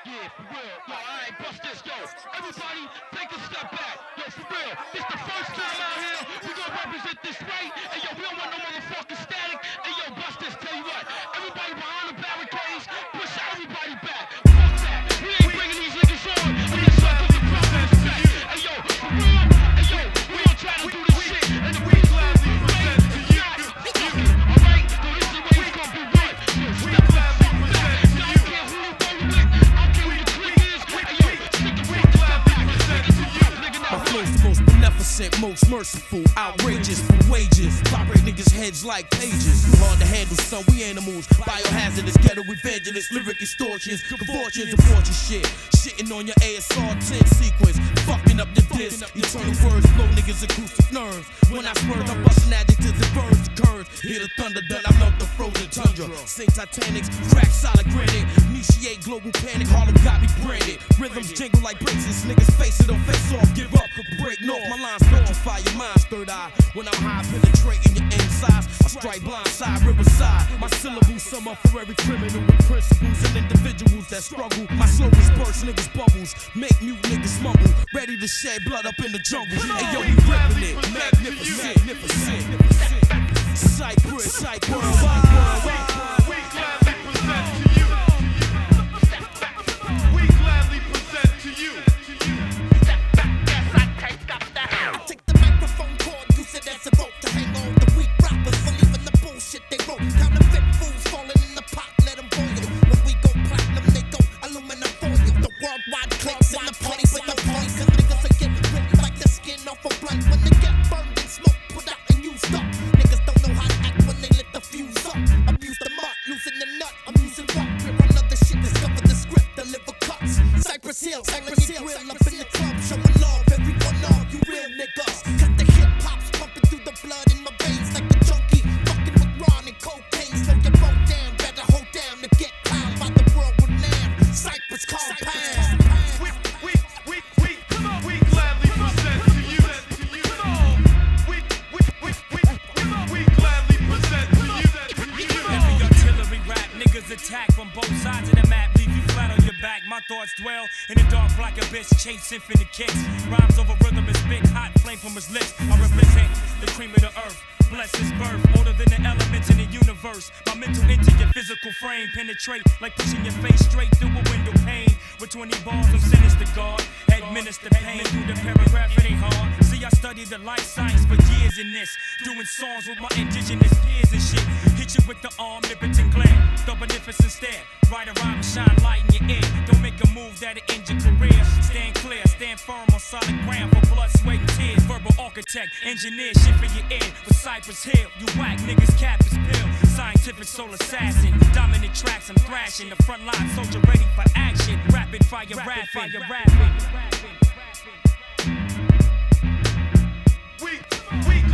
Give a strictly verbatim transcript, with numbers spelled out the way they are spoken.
Yeah, for real. Yo, alright, bust this, yo. Everybody, take a step back. Yo, for real. This the first time out here. We gonna represent this right. And yo, we don't want no motherfucking static. And yo, bust this. Tell you what. Everybody behind the barricades, push everybody back. Fuck that. We ain't bringing these niggas on. We just suck up the proper respect. And yo, for real. And yo, we don't try to do this shit. And the we gladly present to you. Alright? So this is the way it's gonna be run. Yo, step back, step back. I don't care who you roll with. I don't care who your clique is. And yo, stick the fucking step back. Nigga, to you. Nigga, now. My flow's the most beneficent, most merciful, outrageous for wages. Vibrate niggas' heads like pages. Too hard to handle, son, we animals. Biohazardous, ghetto evangelists, lyric extortions, contortions, abortion shit. Shitting on your A S R ten sequence, fucking up the disc. Eternal words blow niggas' acoustic nerves. When I spurge, I'm busting adjectives and burns the curves. Hear the thunder done, I melt the frozen tundra. Sing Titanics, crack solid granite. Initiate global panic, Harlem got me branded. Rhythms jingle like braces, niggas face it or face off. Give up or break north. My lines petrify your mind's third eye. When I'm high, penetrating your insides, I strike blindside, riverside. My syllables sum up for every criminal with principles and individuals that struggle. My slogans burst niggas' bubbles, make mute niggas mumble, ready to shed blood up in the jungle. Hey yo, we ripping it, magnificent, magnificent. Cypress, Cypress, worldwide. We gladly present to you. We gladly present to you. I take the microphone cord, use it as a rope to hang on the weak rappers, believing the bullshit they wrote. Counterfeit fools falling in the pot, let them boil. When we go platinum, they go aluminum foil. The worldwide clicks in the party with the party, cause niggas will get ripped like the skin off a blunt. When they get burned and smoke, put out and used up. Niggas don't know how to act when they lit the fuse up. Abuse the mud, losing the nut, I'm using rock. Rip another shit, discover the script, deliver cuts. Cypress Hill, Cypress Hill, grill up in the club, showing love, everyone love, you real niggas. Cause the hip hop's pumping through the blood in my veins like a junkie. Fucking with Ron and cocaine, slow your boat down, better hold down to get clowned by the world renowned. Cypress compound. We, we, we, we, we gladly present to you. We, we, we, we, we gladly present to you. Heavy artillery rap, niggas attack from both sides of the map, leave you flat on your back. My thoughts dwell in the dark black abyss, chase infinite kicks. Rhymes over rhythm is big, hot flame from his lips. I represent the cream of the earth. Bless his birth, older than the elements in the universe. My mental into your physical frame penetrate like pushing your face straight through a window pane. With twenty bars, I'm sentenced to guard, administer pain through the paragraph. It ain't hard. See, I studied the life science for years in this, doing songs with my indigenous peers and shit. Hit you with the omnipotent glare, the beneficent stare. Write a rhyme and shine light in your ear. Don't make a move that'll end your career. Stand clear, stand firm on solid ground for blood, sweat, and tears. Verbal architect, engineer, shit for your ear. With Cypress Hill, you whack niggas, cap is pill. Scientific soul assassin, dominant tracks, I'm thrashing. The front line soldier ready for action. Rapid fire, rapid fire, rapid. We, we